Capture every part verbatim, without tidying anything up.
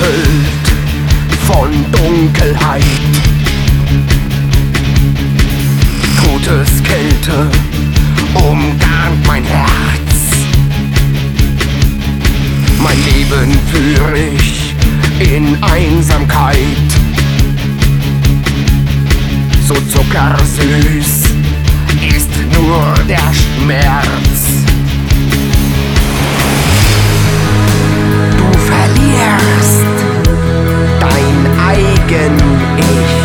erfüllt von Dunkelheit. Todeskälte umgarnt mein Herz. Mein Leben führe ich in Einsamkeit. So zuckersüß ist nur der Schmerz. Du verlierst dein eigen Ich.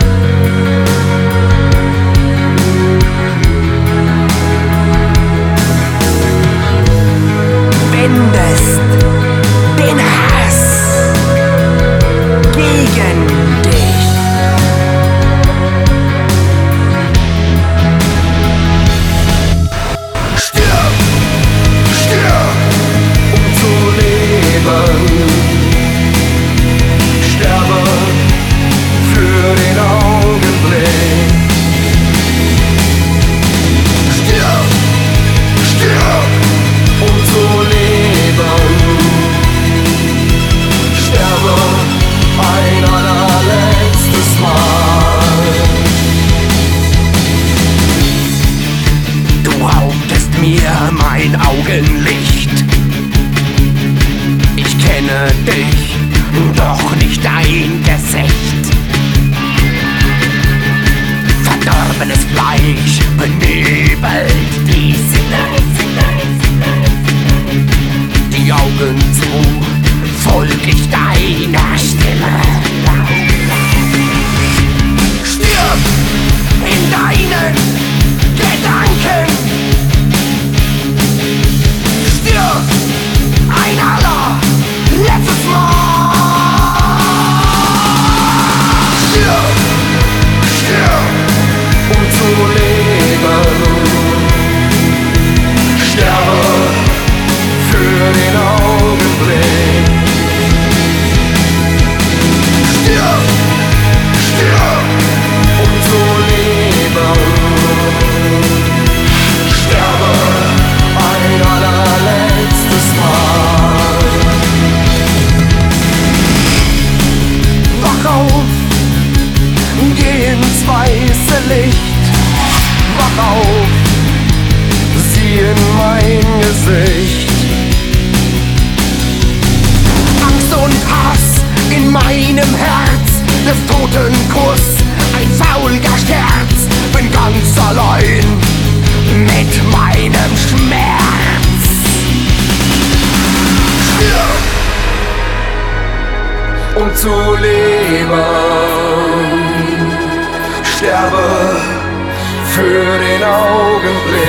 Wendest den Hass gegen dich. Stirb, stirb, um zu leben. Sterbe für den Augenblick. Stirb, stirb, um zu leben. Sterbe ein allerletztes Mal. Du raubtest mir mein Augenlicht. Ich kenne dich, doch nicht dein Gesicht. Verdorbenes Fleisch benebelt die Sinne. Die Augen zu, folg ich deiner Stimme. Stirb in deinen Gedanken. Stirb ein allerletztes Mal. Stirb, stirb, um zu leben. Sterbe für den Augenblick. Stirb, stirb, um zu leben. Sterbe ein allerletztes Mal. Wach auf, geh ins weiße Licht. Wach auf, sieh in mein Gesicht. Angst und Hass in meinem Herz, des toten Kuss, ein fauliger Scherz. Bin ganz allein mit meinem Schmerz. Stirb, um zu leben. Sterbe für den Augenblick.